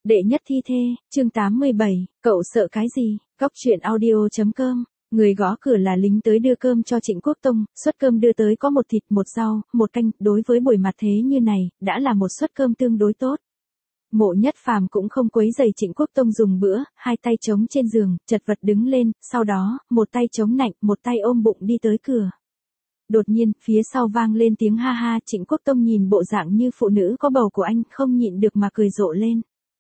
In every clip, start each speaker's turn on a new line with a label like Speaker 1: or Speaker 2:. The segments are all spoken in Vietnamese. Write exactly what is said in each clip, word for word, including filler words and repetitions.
Speaker 1: Đệ nhất thi thê, chương tám mươi bảy, cậu sợ cái gì? Góc truyện audio.com. Người gõ cửa là lính tới đưa cơm cho Trịnh Quốc Tông, suất cơm đưa tới có một thịt, một rau, một canh, đối với buổi mặt thế như này, đã là một suất cơm tương đối tốt. Mộ Nhất Phàm cũng không quấy rầy Trịnh Quốc Tông dùng bữa, hai tay chống trên giường, chật vật đứng lên, sau đó, một tay chống nạnh, một tay ôm bụng đi tới cửa. Đột nhiên, phía sau vang lên tiếng ha ha, Trịnh Quốc Tông nhìn bộ dạng như phụ nữ có bầu của anh, không nhịn được mà cười rộ lên.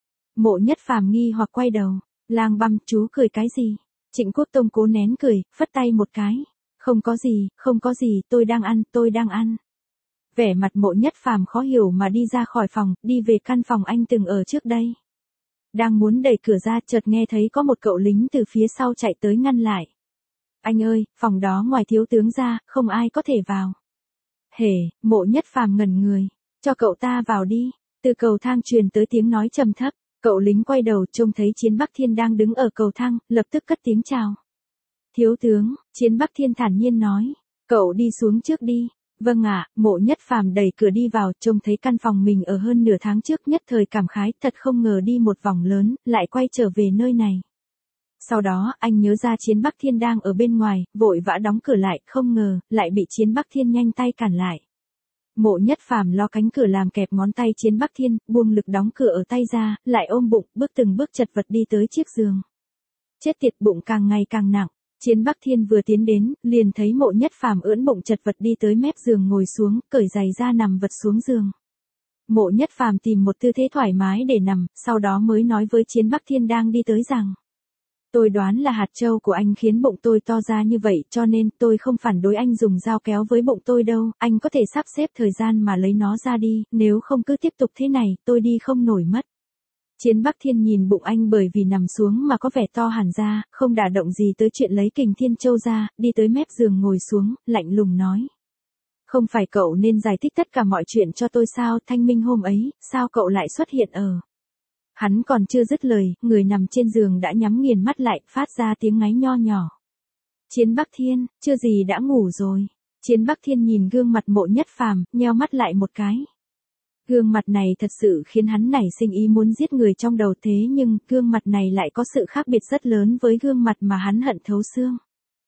Speaker 1: Mộ Nhất Phàm nghi hoặc quay đầu, lang băm, chú cười cái gì? Trịnh Quốc Tông cố nén cười, phất tay một cái. Không có gì, không có gì, tôi đang ăn, tôi đang ăn. Vẻ mặt Mộ Nhất Phàm khó hiểu mà đi ra khỏi phòng, đi về căn phòng anh từng ở trước đây. Đang muốn đẩy cửa ra, chợt nghe thấy có một cậu lính từ phía sau chạy tới ngăn lại. Anh ơi, phòng đó ngoài thiếu tướng ra, không ai có thể vào. Hề, Mộ Nhất Phàm ngẩn người. Cho cậu ta vào đi. Từ cầu thang truyền tới tiếng nói trầm thấp. Cậu lính quay đầu trông thấy Chiến Bắc Thiên đang đứng ở cầu thang, lập tức cất tiếng chào. Thiếu tướng, Chiến Bắc Thiên thản nhiên nói. Cậu đi xuống trước đi. Vâng ạ, Mộ Nhất Phàm đẩy cửa đi vào, trông thấy căn phòng mình ở hơn nửa tháng trước, nhất thời cảm khái, thật không ngờ đi một vòng lớn, lại quay trở về nơi này. Sau đó, anh nhớ ra Chiến Bắc Thiên đang ở bên ngoài, vội vã đóng cửa lại, không ngờ, lại bị Chiến Bắc Thiên nhanh tay cản lại. Mộ Nhất Phàm lo cánh cửa làm kẹp ngón tay Chiến Bắc Thiên, buông lực đóng cửa ở tay ra, lại ôm bụng, bước từng bước chật vật đi tới chiếc giường. Chết tiệt, bụng càng ngày càng nặng. Chiến Bắc Thiên vừa tiến đến, liền thấy Mộ Nhất Phàm ưỡn bụng chật vật đi tới mép giường ngồi xuống, cởi giày ra nằm vật xuống giường. Mộ Nhất Phàm tìm một tư thế thoải mái để nằm, sau đó mới nói với Chiến Bắc Thiên đang đi tới rằng. Tôi đoán là hạt châu của anh khiến bụng tôi to ra như vậy, cho nên tôi không phản đối anh dùng dao kéo với bụng tôi đâu, anh có thể sắp xếp thời gian mà lấy nó ra đi, nếu không cứ tiếp tục thế này, tôi đi không nổi mất. Chiến Bắc Thiên nhìn bụng anh bởi vì nằm xuống mà có vẻ to hẳn ra, không đả động gì tới chuyện lấy Kình Thiên Châu ra, đi tới mép giường ngồi xuống, lạnh lùng nói. Không phải cậu nên giải thích tất cả mọi chuyện cho tôi sao, thanh minh hôm ấy, sao cậu lại xuất hiện ở... Hắn còn chưa dứt lời, người nằm trên giường đã nhắm nghiền mắt lại, phát ra tiếng ngáy nho nhỏ. Chiến Bắc Thiên, chưa gì đã ngủ rồi. Chiến Bắc Thiên nhìn gương mặt Mộ Nhất Phàm, nheo mắt lại một cái. Gương mặt này thật sự khiến hắn nảy sinh ý muốn giết người trong đầu, thế nhưng, gương mặt này lại có sự khác biệt rất lớn với gương mặt mà hắn hận thấu xương.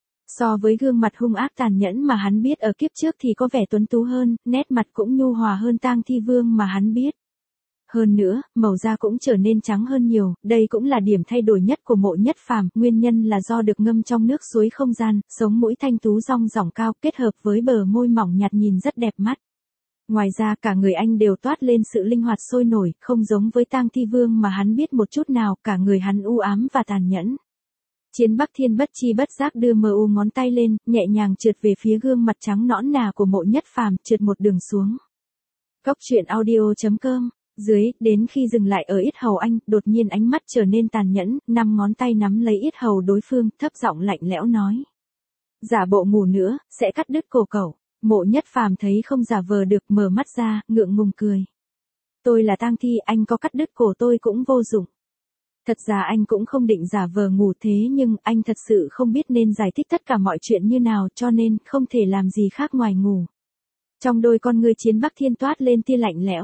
Speaker 1: So với gương mặt hung ác tàn nhẫn mà hắn biết ở kiếp trước thì có vẻ tuấn tú hơn, nét mặt cũng nhu hòa hơn Tang Thi Vương mà hắn biết. Hơn nữa, màu da cũng trở nên trắng hơn nhiều, đây cũng là điểm thay đổi nhất của Mộ Nhất Phàm, nguyên nhân là do được ngâm trong nước suối không gian, sống mũi thanh tú rong ròng cao, kết hợp với bờ môi mỏng nhạt nhìn rất đẹp mắt. Ngoài ra cả người anh đều toát lên sự linh hoạt sôi nổi, không giống với Tang Thi Vương mà hắn biết một chút nào, cả người hắn u ám và tàn nhẫn. Chiến Bắc Thiên bất chi bất giác đưa mờ u ngón tay lên, nhẹ nhàng trượt về phía gương mặt trắng nõn nà của Mộ Nhất Phàm, trượt một đường xuống. Góc truyện audio.com. Dưới, đến khi dừng lại ở yết hầu anh, đột nhiên ánh mắt trở nên tàn nhẫn, năm ngón tay nắm lấy yết hầu đối phương, thấp giọng lạnh lẽo nói. Giả bộ ngủ nữa, sẽ cắt đứt cổ cậu. Mộ Nhất Phàm thấy không giả vờ được, mở mắt ra, ngượng ngùng cười. Tôi là Tang Thi, anh có cắt đứt cổ tôi cũng vô dụng. Thật ra anh cũng không định giả vờ ngủ, thế nhưng anh thật sự không biết nên giải thích tất cả mọi chuyện như nào, cho nên không thể làm gì khác ngoài ngủ. Trong đôi con ngươi Chiến Bắc Thiên toát lên tia lạnh lẽo.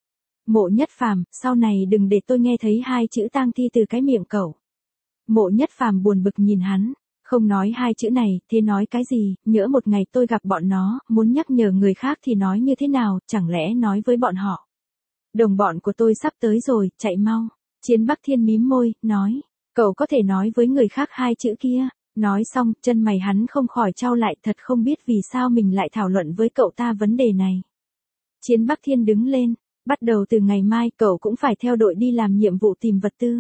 Speaker 1: Mộ Nhất Phàm, sau này đừng để tôi nghe thấy hai chữ Tang Thi từ cái miệng cậu. Mộ Nhất Phàm buồn bực nhìn hắn, không nói hai chữ này, thế nói cái gì, nhỡ một ngày tôi gặp bọn nó, muốn nhắc nhở người khác thì nói như thế nào, chẳng lẽ nói với bọn họ. Đồng bọn của tôi sắp tới rồi, chạy mau. Chiến Bắc Thiên mím môi, nói, cậu có thể nói với người khác hai chữ kia. Nói xong, chân mày hắn không khỏi chau lại, thật không biết vì sao mình lại thảo luận với cậu ta vấn đề này. Chiến Bắc Thiên đứng lên. Bắt đầu từ ngày mai cậu cũng phải theo đội đi làm nhiệm vụ tìm vật tư.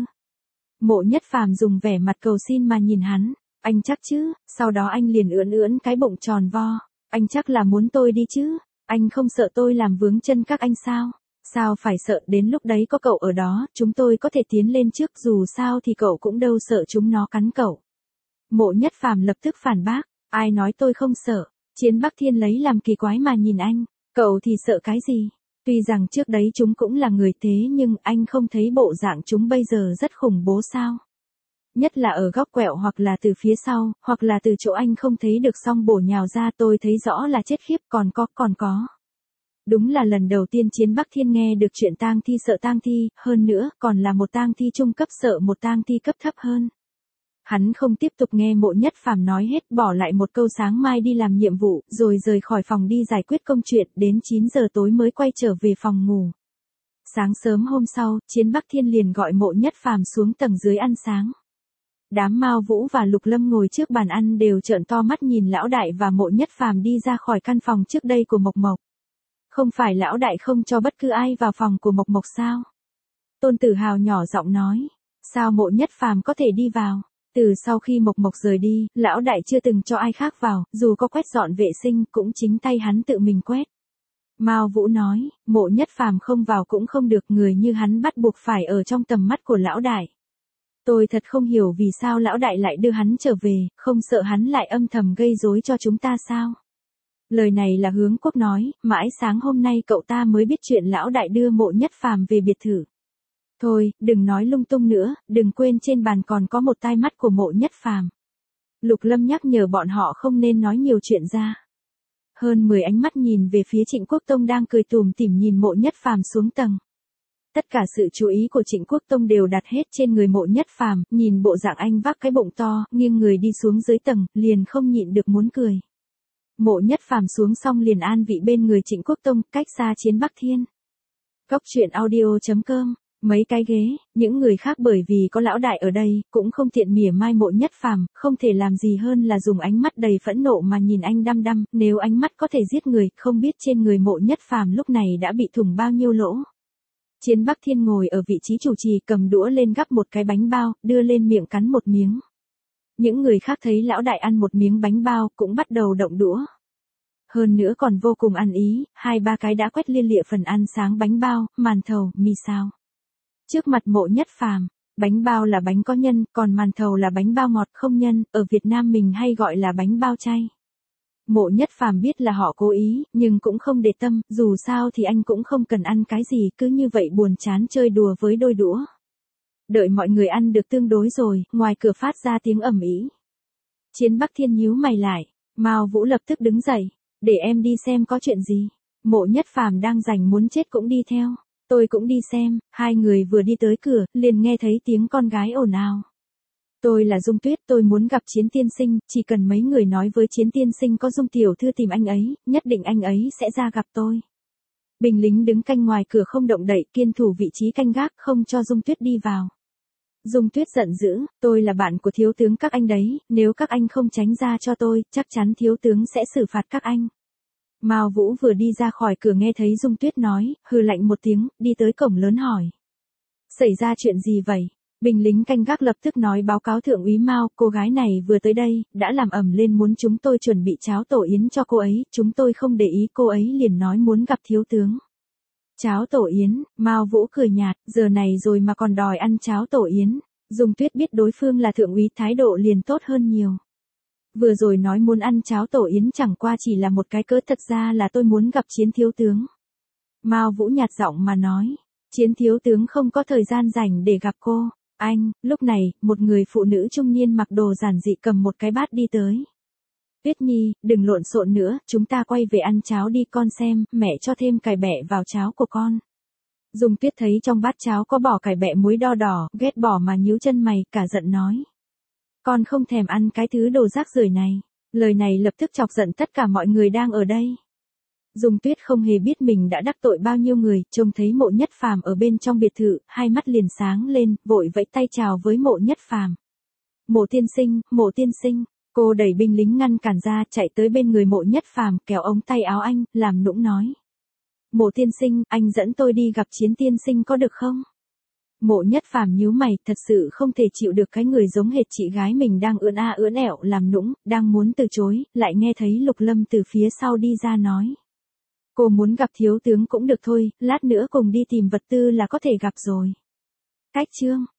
Speaker 1: Mộ Nhất Phàm dùng vẻ mặt cầu xin mà nhìn hắn. Anh chắc chứ? Sau đó anh liền ưỡn ưỡn cái bụng tròn vo. Anh chắc là muốn tôi đi chứ? Anh không sợ tôi làm vướng chân các anh sao? Sao phải sợ, đến lúc đấy có cậu ở đó, chúng tôi có thể tiến lên trước, dù sao thì cậu cũng đâu sợ chúng nó cắn cậu. Mộ Nhất Phàm lập tức phản bác. Ai nói tôi không sợ? Chiến Bắc Thiên lấy làm kỳ quái mà nhìn anh. Cậu thì sợ cái gì? Tuy rằng trước đấy chúng cũng là người, thế nhưng anh không thấy bộ dạng chúng bây giờ rất khủng bố sao? Nhất là ở góc quẹo hoặc là từ phía sau, hoặc là từ chỗ anh không thấy được song bổ nhào ra, tôi thấy rõ là chết khiếp, còn có, còn có. Đúng là lần đầu tiên Chiến Bắc Thiên nghe được chuyện tang thi sợ tang thi, hơn nữa còn là một tang thi trung cấp sợ một tang thi cấp thấp hơn. Hắn không tiếp tục nghe Mộ Nhất Phàm nói hết, bỏ lại một câu sáng mai đi làm nhiệm vụ, rồi rời khỏi phòng đi giải quyết công chuyện, đến chín giờ tối mới quay trở về phòng ngủ. Sáng sớm hôm sau, Chiến Bắc Thiên liền gọi Mộ Nhất Phàm xuống tầng dưới ăn sáng. Đám Mao Vũ và Lục Lâm ngồi trước bàn ăn đều trợn to mắt nhìn lão đại và Mộ Nhất Phàm đi ra khỏi căn phòng trước đây của Mộc Mộc. Không phải lão đại không cho bất cứ ai vào phòng của Mộc Mộc sao? Tôn Tử Hào nhỏ giọng nói, sao Mộ Nhất Phàm có thể đi vào? Từ sau khi Mộc Mộc rời đi, lão đại chưa từng cho ai khác vào, dù có quét dọn vệ sinh cũng chính tay hắn tự mình quét. Mao Vũ nói, Mộ Nhất Phàm không vào cũng không được, người như hắn bắt buộc phải ở trong tầm mắt của lão đại. Tôi thật không hiểu vì sao lão đại lại đưa hắn trở về, không sợ hắn lại âm thầm gây rối cho chúng ta sao? Lời này là Hướng Quốc nói, mãi sáng hôm nay cậu ta mới biết chuyện lão đại đưa Mộ Nhất Phàm về biệt thự. Thôi, đừng nói lung tung nữa, đừng quên trên bàn còn có một tai mắt của Mộ Nhất Phàm. Lục Lâm nhắc nhở bọn họ không nên nói nhiều chuyện ra. Hơn mười ánh mắt nhìn về phía Trịnh Quốc Tông đang cười tủm tỉm nhìn Mộ Nhất Phàm xuống tầng. Tất cả sự chú ý của Trịnh Quốc Tông đều đặt hết trên người Mộ Nhất Phàm, nhìn bộ dạng anh vác cái bụng to, nghiêng người đi xuống dưới tầng, liền không nhịn được muốn cười. Mộ Nhất Phàm xuống xong liền an vị bên người Trịnh Quốc Tông, cách xa Chiến Bắc Thiên. Góc truyện audio chấm com. Mấy cái ghế, những người khác bởi vì có lão đại ở đây, cũng không tiện mỉa mai Mộ Nhất Phàm, không thể làm gì hơn là dùng ánh mắt đầy phẫn nộ mà nhìn anh đăm đăm, nếu ánh mắt có thể giết người, không biết trên người Mộ Nhất Phàm lúc này đã bị thủng bao nhiêu lỗ. Chiến Bắc Thiên ngồi ở vị trí chủ trì, cầm đũa lên gắp một cái bánh bao, đưa lên miệng cắn một miếng. Những người khác thấy lão đại ăn một miếng bánh bao, cũng bắt đầu động đũa. Hơn nữa còn vô cùng ăn ý, hai ba cái đã quét liên lịa phần ăn sáng bánh bao, màn thầu, mì xào. Trước mặt Mộ Nhất Phàm, bánh bao là bánh có nhân, còn màn thầu là bánh bao ngọt không nhân, ở Việt Nam mình hay gọi là bánh bao chay. Mộ Nhất Phàm biết là họ cố ý, nhưng cũng không để tâm, dù sao thì anh cũng không cần ăn cái gì, cứ như vậy buồn chán chơi đùa với đôi đũa. Đợi mọi người ăn được tương đối rồi, ngoài cửa phát ra tiếng ầm ĩ. Chiến Bắc Thiên nhíu mày lại, Mao Vũ lập tức đứng dậy, để em đi xem có chuyện gì. Mộ Nhất Phàm đang rảnh muốn chết cũng đi theo. Tôi cũng đi xem, hai người vừa đi tới cửa, liền nghe thấy tiếng con gái ồn ào. Tôi là Dung Tuyết, tôi muốn gặp Chiến tiên sinh, chỉ cần mấy người nói với Chiến tiên sinh có Dung tiểu thư tìm anh ấy, nhất định anh ấy sẽ ra gặp tôi. Binh lính đứng canh ngoài cửa không động đậy, kiên thủ vị trí canh gác, không cho Dung Tuyết đi vào. Dung Tuyết giận dữ, tôi là bạn của thiếu tướng các anh đấy, nếu các anh không tránh ra cho tôi, chắc chắn thiếu tướng sẽ xử phạt các anh. Mao Vũ vừa đi ra khỏi cửa nghe thấy Dung Tuyết nói, hừ lạnh một tiếng, đi tới cổng lớn hỏi. Xảy ra chuyện gì vậy? Binh lính canh gác lập tức nói báo cáo thượng úy Mao, cô gái này vừa tới đây, đã làm ầm lên muốn chúng tôi chuẩn bị cháo tổ yến cho cô ấy, chúng tôi không để ý, cô ấy liền nói muốn gặp thiếu tướng. Cháo tổ yến, Mao Vũ cười nhạt, giờ này rồi mà còn đòi ăn cháo tổ yến. Dung Tuyết biết đối phương là thượng úy, thái độ liền tốt hơn nhiều. Vừa rồi nói muốn ăn cháo tổ yến chẳng qua chỉ là một cái cớ, thật ra là tôi muốn gặp Chiến thiếu tướng. Mao Vũ nhạt giọng mà nói, Chiến thiếu tướng không có thời gian rảnh để gặp cô. Anh, lúc này, một người phụ nữ trung niên mặc đồ giản dị cầm một cái bát đi tới. Tuyết Nhi, đừng lộn xộn nữa, chúng ta quay về ăn cháo đi, con xem, mẹ cho thêm cải bẹ vào cháo của con. Dung Tuyết thấy trong bát cháo có bỏ cải bẹ muối đo đỏ, ghét bỏ mà nhíu chân mày, cả giận nói. Con không thèm ăn cái thứ đồ rác rưởi này. Lời này lập tức chọc giận tất cả mọi người đang ở đây. Dung Tuyết không hề biết mình đã đắc tội bao nhiêu người, trông thấy Mộ Nhất Phàm ở bên trong biệt thự, hai mắt liền sáng lên, vội vẫy tay chào với Mộ Nhất Phàm. Mộ tiên sinh, Mộ tiên sinh, cô đẩy binh lính ngăn cản ra, chạy tới bên người Mộ Nhất Phàm, kéo ống tay áo anh, làm nũng nói. Mộ tiên sinh, anh dẫn tôi đi gặp Chiến tiên sinh có được không? Mộ Nhất Phàm nhíu mày, thật sự không thể chịu được cái người giống hệt chị gái mình đang ưỡn a ưỡn ẻo làm nũng, đang muốn từ chối, lại nghe thấy Lục Lâm từ phía sau đi ra nói. Cô muốn gặp thiếu tướng cũng được thôi, lát nữa cùng đi tìm vật tư là có thể gặp rồi. Cách chương